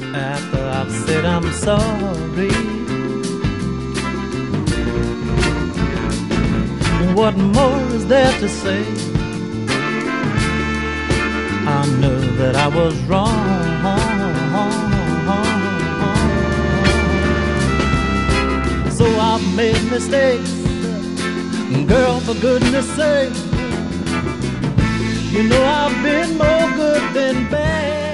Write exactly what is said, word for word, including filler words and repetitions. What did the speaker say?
After I've said I'm sorry, what more is there to say? I know that I was wrong. So I've made mistakes, girl, for goodness sake. You know I've been more good than bad.